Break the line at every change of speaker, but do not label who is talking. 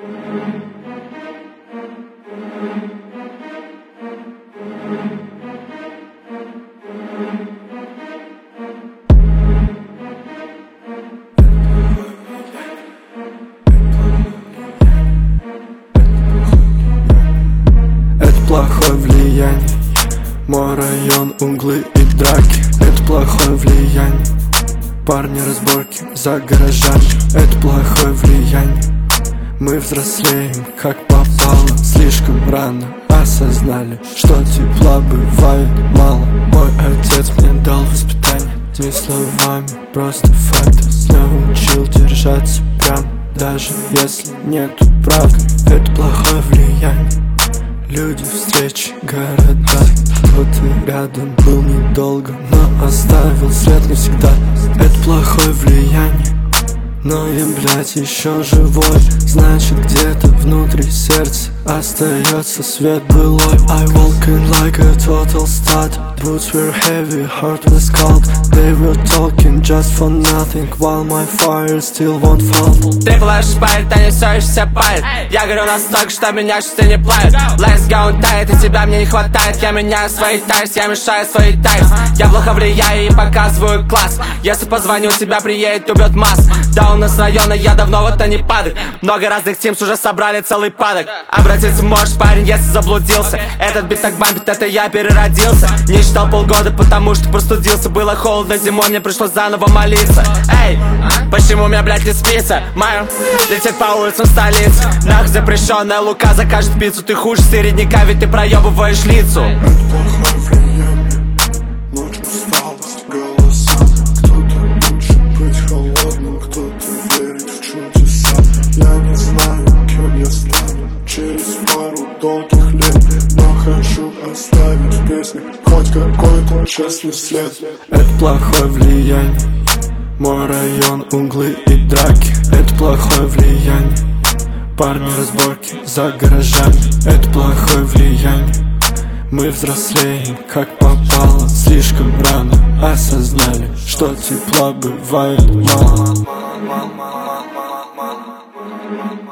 Это плохое влияние. Мой район, углы и драки. Это плохое влияние. Парни, разборки за гаражами. Это плохое влияние. Мы взрослеем, как попало. Слишком рано осознали, что тепла бывает мало. Мой отец мне дал воспитание не словами, просто факты. Научил держаться прям, даже если нету правды. Это плохое влияние. Люди, встречи, города. Кто-то рядом был недолго, но оставил след навсегда. Это плохое влияние. Но я, блядь, еще живой. Значит, где-то внутри сердца остается свет былой. I walking like a total stud. Boots were heavy, heart was cold. They were talking just for nothing, while my fire still won't fall.
Ты плачешь, парень, танцуешься, парень. Я говорю настолько, что меня часы не плавят. Let's go, тает, и тебя мне не хватает. Я меняю свои тайс, я мешаю свои тайс. Я плохо влияю и показываю класс. Если позвоню, тебя приедет, убьет масс. Да, у нас района, я давно в это не падаю. Много разных тимс уже собрали целый падок. Обратиться можешь, парень, если заблудился. Этот бит так бомбит, это я переродился. Не читал полгода, потому что простудился. Было холодно зимой, мне пришлось заново молиться. Эй, почему меня, блядь, не спится? Майо летит по улицам столицы. Нахуй запрещенная лука закажет пиццу. Ты хуже середняка, ведь ты проебываешь лицу.
Это плохое влияние. Ночь, усталость, голоса. Кто-то лучше быть холодным, кто-то верит в чудеса. Я не знаю, кем я стану через пару долгих лет, но хочу оставить в песне хоть какой-то честный след. Это плохое влияние. Мой район, углы и драки. Это плохое влияние. Парни, разборки за гаражами. Это плохое влияние. Мы взрослеем, как попало. Слишком рано осознали, что тепла бывает мало.